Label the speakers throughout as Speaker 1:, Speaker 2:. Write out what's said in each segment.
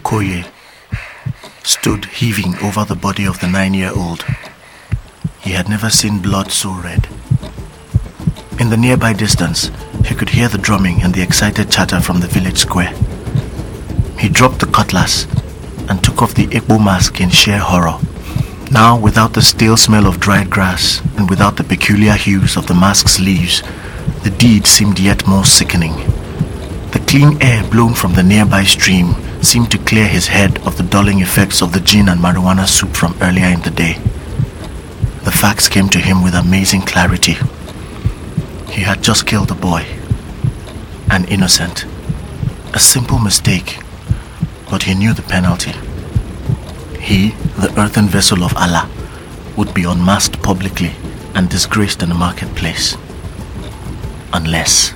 Speaker 1: Okoye stood heaving over the body of the 9-year-old. He had never seen blood so red. In the nearby distance, he could hear the drumming and the excited chatter from the village square. He dropped the cutlass and took off the Ekpo mask in sheer horror. Now, without the stale smell of dried grass and without the peculiar hues of the mask's leaves, the deed seemed yet more sickening. The clean air blown from the nearby stream seemed to clear his head of the dulling effects of the gin and marijuana soup from earlier in the day. The facts came to him with amazing clarity. He had just killed a boy, an innocent, a simple mistake, but he knew the penalty. He, the earthen vessel of Allah, would be unmasked publicly and disgraced in the marketplace. Unless...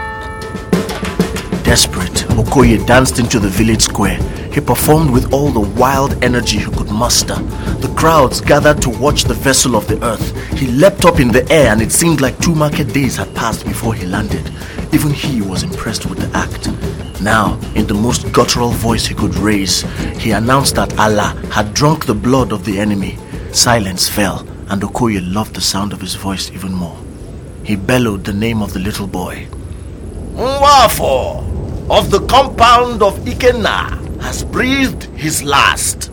Speaker 1: Desperate, Okoye danced into the village square. He performed with all the wild energy he could muster. The crowds gathered to watch the vessel of the earth. He leapt up in the air and it seemed like 2 market days had passed before he landed. Even he was impressed with the act. Now, in the most guttural voice he could raise, he announced that Allah had drunk the blood of the enemy. Silence fell, and Okoye loved the sound of his voice even more. He bellowed the name of the little boy. Nwafo of the compound of Ikenna has breathed his last.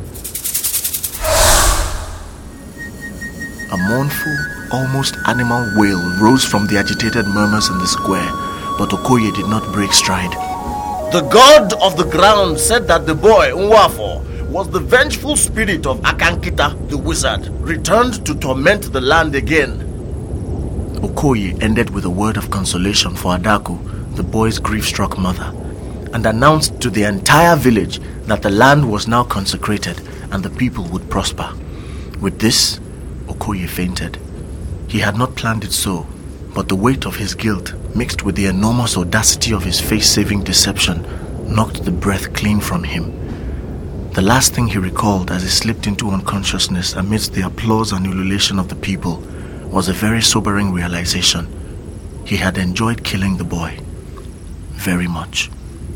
Speaker 1: A mournful, almost animal wail rose from the agitated murmurs in the square, but Okoye did not break stride. The god of the ground said that the boy, Nwafo, was the vengeful spirit of Akankita, the wizard, returned to torment the land again. Okoye ended with a word of consolation for Adaku, the boy's grief-struck mother, and announced to the entire village that the land was now consecrated and the people would prosper. With this, Okoye fainted. He had not planned it so, but the weight of his guilt, mixed with the enormous audacity of his face-saving deception, knocked the breath clean from him. The last thing he recalled as he slipped into unconsciousness amidst the applause and ululation of the people was a very sobering realization. He had enjoyed killing the boy very much.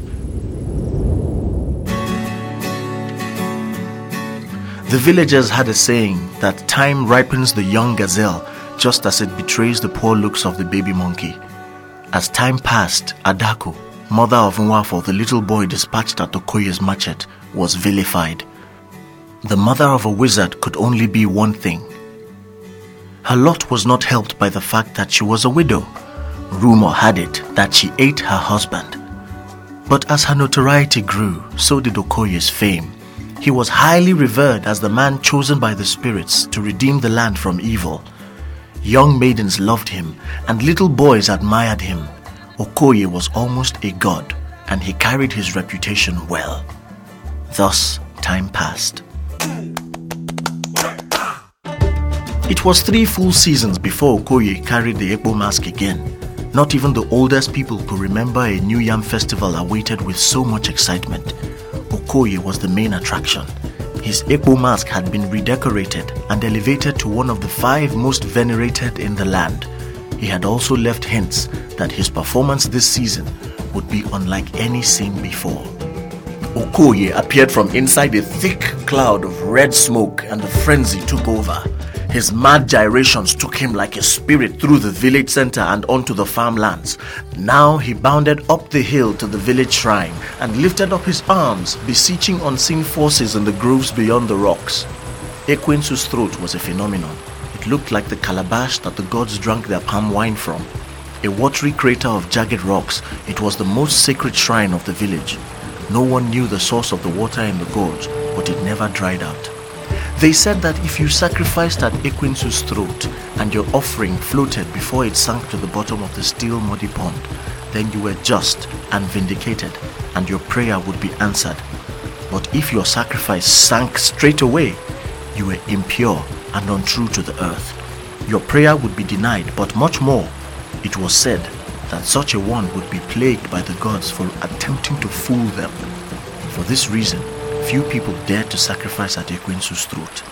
Speaker 1: The villagers had a saying that time ripens the young gazelle just as it betrays the poor looks of the baby monkey. As time passed, Adaku, mother of Nwafo, the little boy dispatched at Okoye's machete, was vilified. The mother of a wizard could only be one thing. Her lot was not helped by the fact that she was a widow. Rumor had it that she ate her husband. But as her notoriety grew, so did Okoye's fame. He was highly revered as the man chosen by the spirits to redeem the land from evil. Young maidens loved him, and little boys admired him. Okoye was almost a god, and he carried his reputation well. Thus, time passed. It was 3 full seasons before Okoye carried the Ekpo mask again. Not even the oldest people could remember a New Yam festival awaited with so much excitement. Okoye was the main attraction. His Ekpo mask had been redecorated and elevated to one of the 5 most venerated in the land. He had also left hints that his performance this season would be unlike any seen before. Okoye appeared from inside a thick cloud of red smoke and the frenzy took over. His mad gyrations took him like a spirit through the village center and onto the farmlands. Now he bounded up the hill to the village shrine and lifted up his arms, beseeching unseen forces in the groves beyond the rocks. Ekwensu's throat was a phenomenon. It looked like the calabash that the gods drank their palm wine from. A watery crater of jagged rocks, it was the most sacred shrine of the village. No one knew the source of the water in the gorge, but it never dried out. They said that if you sacrificed at Ekwensu's throat and your offering floated before it sank to the bottom of the still muddy pond, then you were just and vindicated, and your prayer would be answered. But if your sacrifice sank straight away, you were impure and untrue to the earth. Your prayer would be denied, but much more. It was said that such a one would be plagued by the gods for attempting to fool them. For this reason, few people dared to sacrifice at Ekwensu's throat.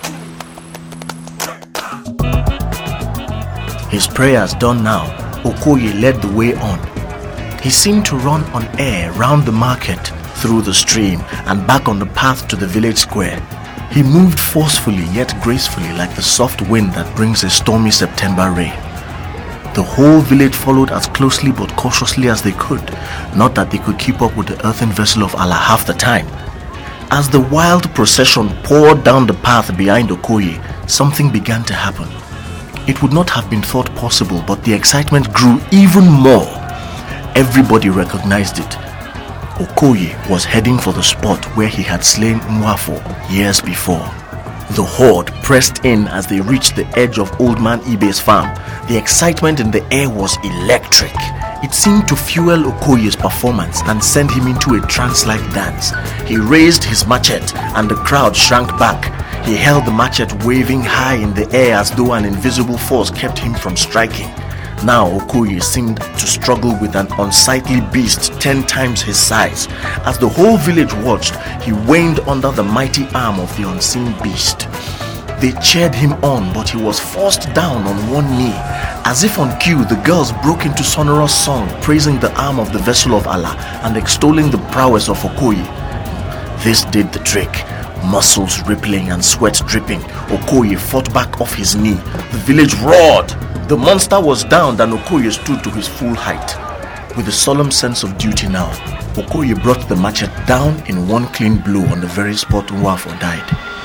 Speaker 1: His prayers done now, Okoye led the way on. He seemed to run on air round the market, through the stream and back on the path to the village square. He moved forcefully yet gracefully like the soft wind that brings a stormy September rain. The whole village followed as closely but cautiously as they could, not that they could keep up with the earthen vessel of Allah half the time. As the wild procession poured down the path behind Okoye, something began to happen. It would not have been thought possible, but the excitement grew even more. Everybody recognized it. Okoye was heading for the spot where he had slain Nwafo years before. The horde pressed in as they reached the edge of Old Man Ibe's farm. The excitement in the air was electric. It seemed to fuel Okoye's performance and send him into a trance-like dance. He raised his machete and the crowd shrank back. He held the machete waving high in the air as though an invisible force kept him from striking. Now Okoye seemed to struggle with an unsightly beast 10 times his size. As the whole village watched, he waned under the mighty arm of the unseen beast. They cheered him on, but he was forced down on one knee. As if on cue, the girls broke into sonorous song, praising the arm of the vessel of Allah and extolling the prowess of Okoye. This did the trick. Muscles rippling and sweat dripping, Okoye fought back off his knee. The village roared. The monster was down and Okoye stood to his full height. With a solemn sense of duty now, Okoye brought the machete down in one clean blow on the very spot Nwafo died.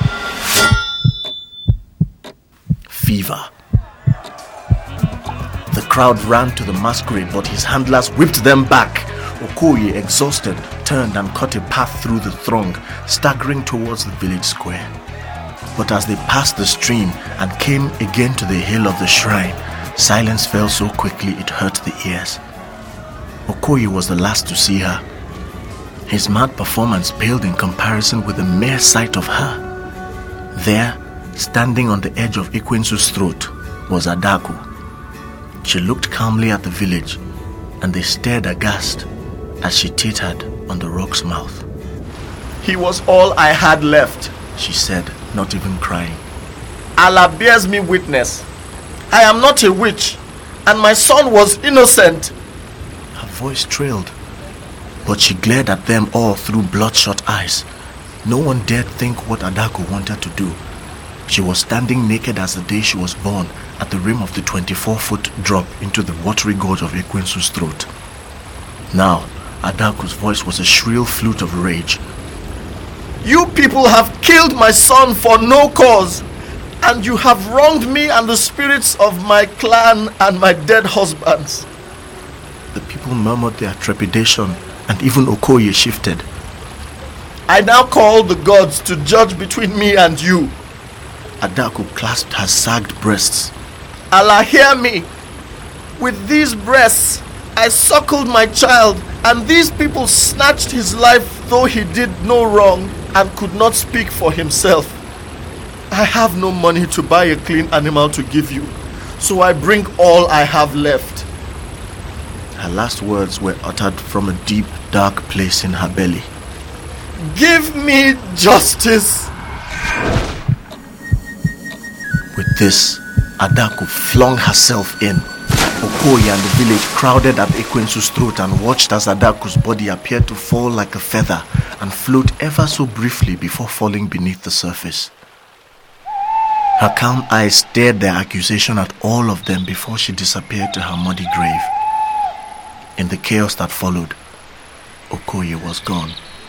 Speaker 1: Fever. The crowd ran to the masquerade, but his handlers whipped them back. Okoye, exhausted, turned and cut a path through the throng, staggering towards the village square. But as they passed the stream and came again to the hill of the shrine, silence fell so quickly it hurt the ears. Okoye was the last to see her. His mad performance paled in comparison with the mere sight of her. There, standing on the edge of Ekwensu's throat, was Adaku. She looked calmly at the village, and they stared aghast as she tittered on the rock's mouth. "He was all I had left," she said, not even crying. "Allah bears me witness. I am not a witch, and my son was innocent." Her voice trailed, but she glared at them all through bloodshot eyes. No one dared think what Adaku wanted to do. She was standing naked as the day she was born at the rim of the 24-foot drop into the watery gorge of Ekwensu's throat. Now, Adaku's voice was a shrill flute of rage. "You people have killed my son for no cause, and you have wronged me and the spirits of my clan and my dead husbands." The people murmured their trepidation, and even Okoye shifted. "I now call the gods to judge between me and you." Adaku clasped her sagged breasts. "Allah, hear me. With these breasts, I suckled my child, and these people snatched his life though he did no wrong and could not speak for himself. I have no money to buy a clean animal to give you, so I bring all I have left." Her last words were uttered from a deep, dark place in her belly. "Give me justice." With this, Adaku flung herself in. Okoye and the village crowded at Ekwensu's throat and watched as Adaku's body appeared to fall like a feather and float ever so briefly before falling beneath the surface. Her calm eyes stared their accusation at all of them before she disappeared to her muddy grave. In the chaos that followed, Okoye was gone.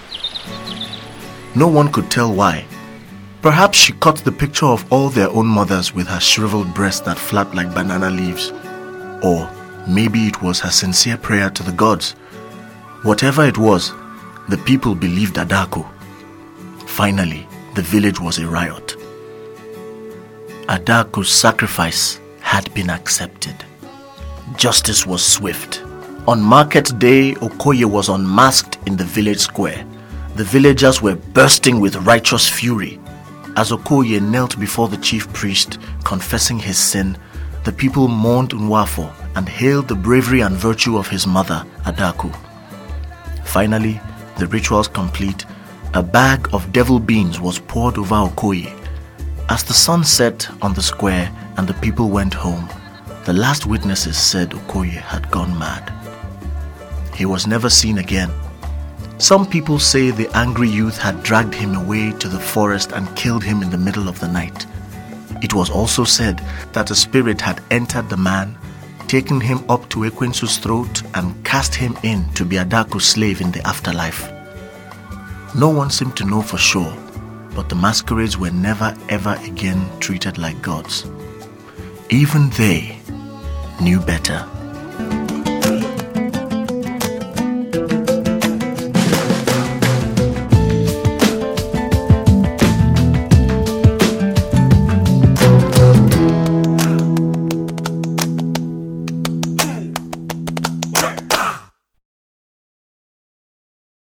Speaker 1: No one could tell why. Perhaps she caught the picture of all their own mothers with her shriveled breasts that flapped like banana leaves. Or maybe it was her sincere prayer to the gods. Whatever it was, the people believed Adaku. Finally, the village was a riot. Adaku's sacrifice had been accepted. Justice was swift. On market day, Okoye was unmasked in the village square. The villagers were bursting with righteous fury. As Okoye knelt before the chief priest, confessing his sin, the people mourned Nwafo and hailed the bravery and virtue of his mother, Adaku. Finally, the rituals complete, a bag of devil beans was poured over Okoye. As the sun set on the square and the people went home, the last witnesses said Okoye had gone mad. He was never seen again. Some people say the angry youth had dragged him away to the forest and killed him in the middle of the night. It was also said that a spirit had entered the man, taken him up to Ekwensu's throat and cast him in to be Adaku's slave in the afterlife. No one seemed to know for sure, but the masquerades were never ever again treated like gods. Even they knew better.